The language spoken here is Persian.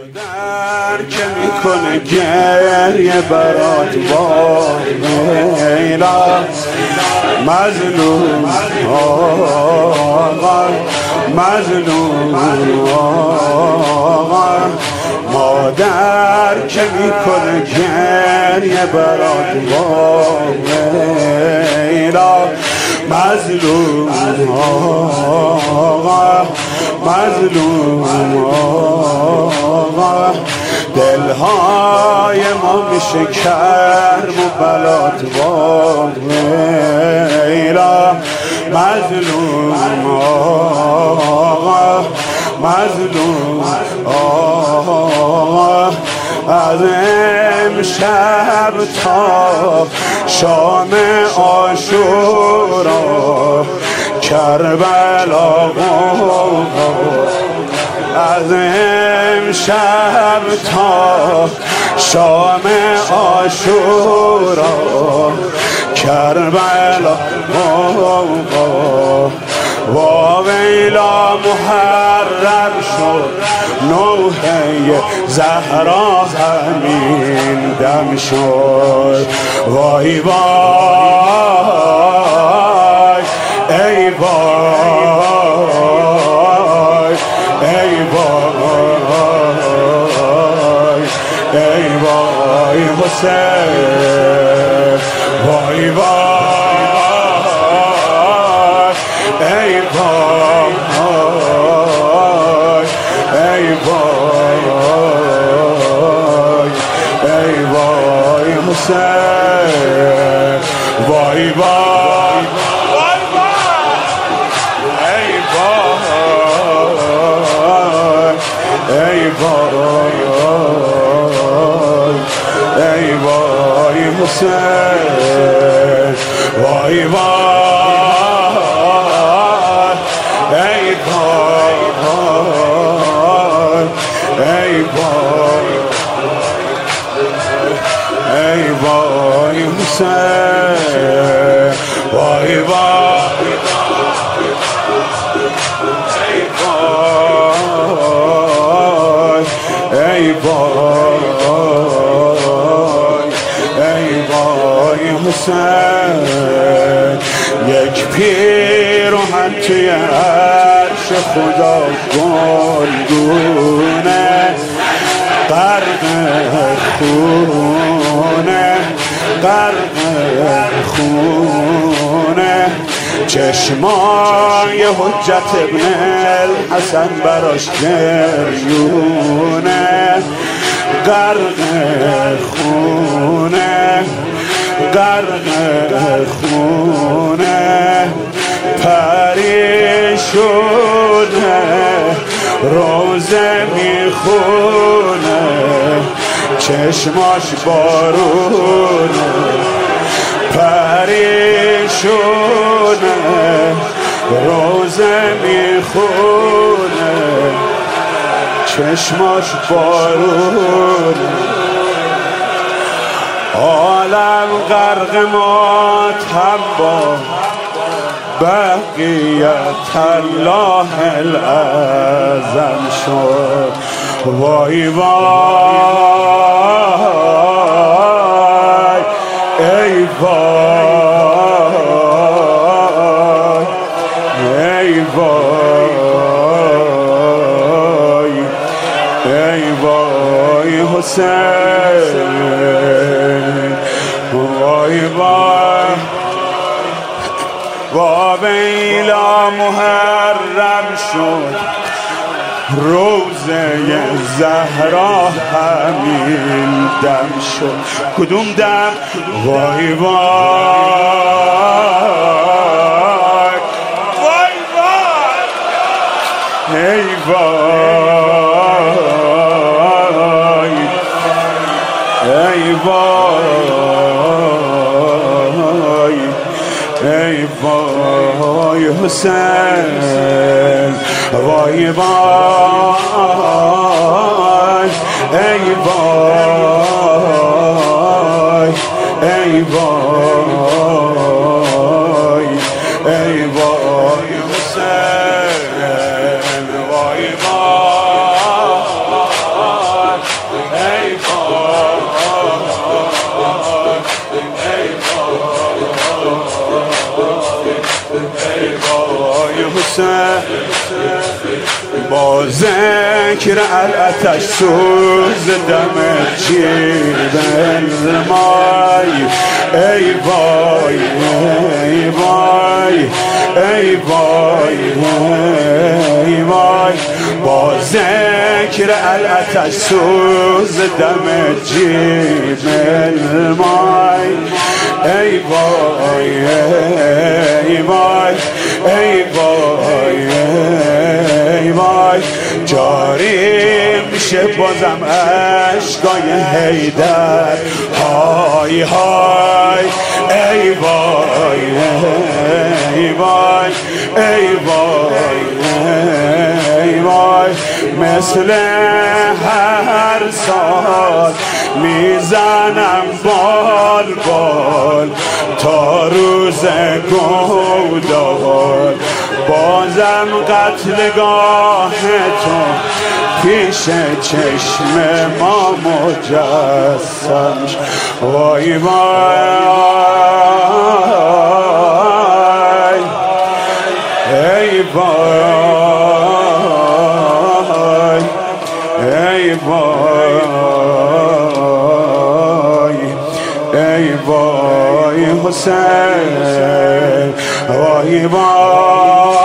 مادر که میکنه گریه برات واقعا مظلوم آقا مظلوم آقا مادر که میکنه گریه برات واقعا مظلوم آقا مظلوم آقا دلهای ما میشه کرم و بلات واقعا مظلوم آقا مظلوم آقا از امشب تا شام عاشورا کربلا از امشب تا شام عاشورا کربلا و ویلا محرر شد نوحه زهرا همین دم شد وای وای ای وای ای وای ای وای حسین وای وای ای وای ای وای ای وای حسین وای وای ای وای ای وای حسین وای وای ای وای ای وای ای وای حسین وای وای ای وای ای وای حسین یک پیراهن توی عرش خدا گلگونه غرق خونه غرق خونه چشمای حجت ابن الحسن براش گریونه غرق خونه غرق خونه پری شده روزه میخونه چشماش بارونه پری شده روزه میخونه چشماش بارونه عالم غرق ماتم با بقیت الله الاعظم شد وای وای ای وای ای وای ای وای حسین وای وای و ویلا محرم شد روزه زهرا همین دم شد کدوم دم وای وای وای وای ای وای ای وای ای وای حسین وای وای ای وای ای وای ای وای حسین وای وای با ذکر الاتش سوز دم جیب المای ای وای ای وای ای وای ای وای با ذکر الاتش سوز دم جیب المای ای وای ای وای ای وای ای وای جاری میشه بازم عشقای حیدر های های ای وای ای وای ای وای ای وای مثل هر سال میزنم بال بال تا روز گودال بازم قتلگاه تو پیش چشم ما مجسم وای وای ای وای ای وای ای وای حسین وای وای